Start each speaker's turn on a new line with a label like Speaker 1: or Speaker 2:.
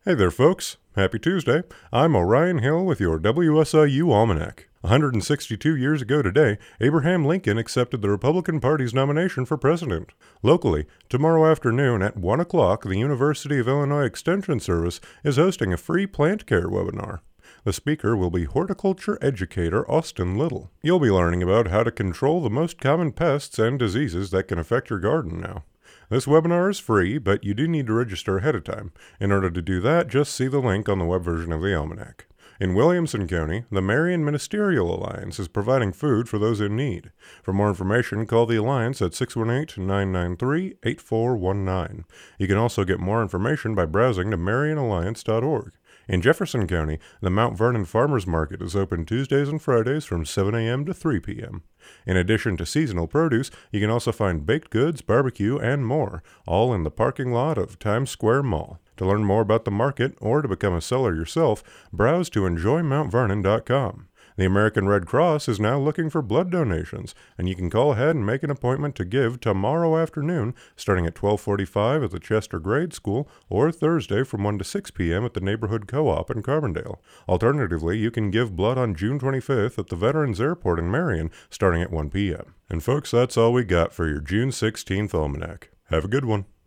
Speaker 1: Hey there, folks. Happy Tuesday. I'm Orion Hill with your WSIU Almanac. 162 years ago today, Abraham Lincoln accepted the Republican Party's nomination for president. Locally, tomorrow afternoon at 1 o'clock, the University of Illinois Extension Service is hosting a free plant care webinar. The speaker will be horticulture educator Austin Little. You'll be learning about how to control the most common pests and diseases that can affect your garden now. This webinar is free, but you do need to register ahead of time. In order to do that, just see the link on the web version of the Almanac. In Williamson County, the Marion Ministerial Alliance is providing food for those in need. For more information, call the Alliance at 618-993-8419. You can also get more information by browsing to marionalliance.org. In Jefferson County, the Mount Vernon Farmers Market is open Tuesdays and Fridays from 7 a.m. to 3 p.m. In addition to seasonal produce, you can also find baked goods, barbecue, and more, all in the parking lot of Times Square Mall. To learn more about the market or to become a seller yourself, browse to enjoymountvernon.com. The American Red Cross is now looking for blood donations, and you can call ahead and make an appointment to give tomorrow afternoon, starting at 12:45 at the Chester Grade School, or Thursday from 1 to 6 p.m. at the Neighborhood Co-op in Carbondale. Alternatively, you can give blood on June 25th at the Veterans Airport in Marion, starting at 1 p.m. And folks, that's all we got for your June 16th Almanac. Have a good one.